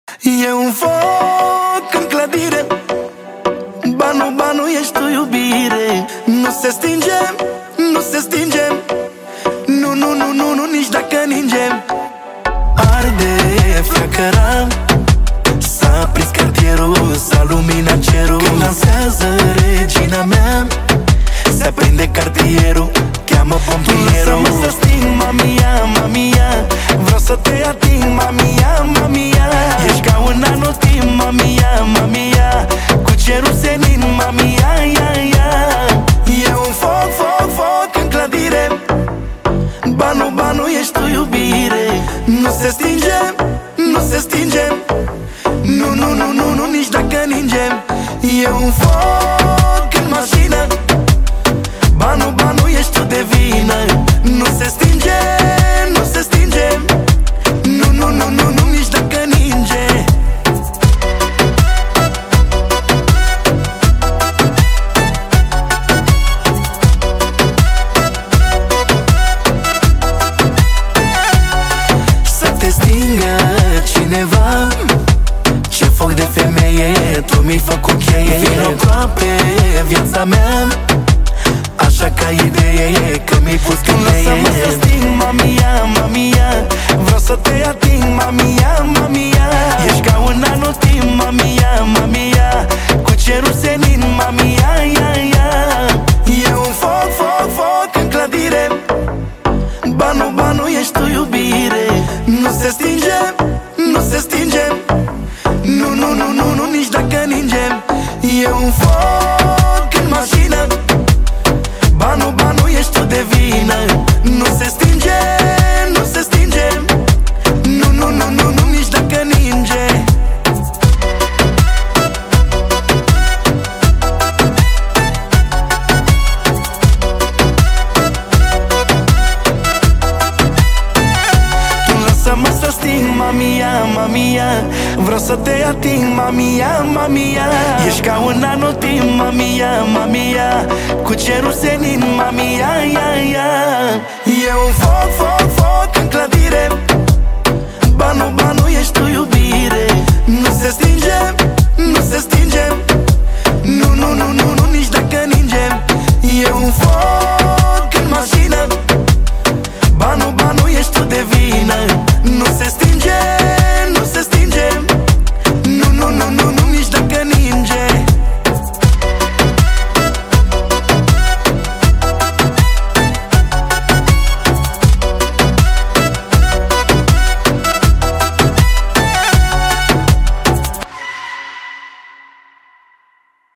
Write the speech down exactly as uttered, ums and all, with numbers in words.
E un foc în clădire, banu, banu, ești tu iubire. Nu se stinge, nu se stinge, nu, nu, nu, nu, nu, nici dacă ningem. Arde flacăra, s-a prins cartierul, s-a luminat cerul. Când dansează regina mea, se aprinde cartierul, cheamă pompierul. Lasă-mă să sting, mamia, mamia, vreau să te ating, mamia, mamia. Ești ca un anotimp, mamia, mamia, cu cerul senin, mamia, ia, ia. E un foc, foc, foc în clădire, banu, banu, ești tu iubire. Nu se stinge, nu se stinge, nu, nu, nu, nu, nu, nici dacă ningem. E un foc în mașină, banu, banu, ești tu de vină. Nu se stinge, nu se stinge, nu, nu, nu, nu, nu, nici dacă ninge. Să te stingă cineva, ce foc de femeie, tu mi-ai făcut cheie. Vino aproape viața mea, așa ca idee, că mi-ai pus când lasă-mă să sting, mamia, mamia, vreau să te ating, mamia, mamia. Ești ca un anotimp, mamia, mamia, cu cerul senin, mamia, ia, ia. E un foc, foc, foc în clădire, banu, banu, ești tu iubire. Nu se stinge, nu se stinge, nu, nu, nu, nu, nu, nici dacă ningem. E un foc în mașină, banu, banu, ești tu de vină. Nu se stinge, nu se stinge, nu, nu, nu, nu, nu, nici dacă ninge. Tu lasă-mă să sting, mamia, mamia, vreau să te ating, mamia, mamia. Ești ca un anotimp, mamia, mamia, cu cerul senin, mamia, ia, ia. E un foc, foc, foc în clădire, banu, banu, ești tu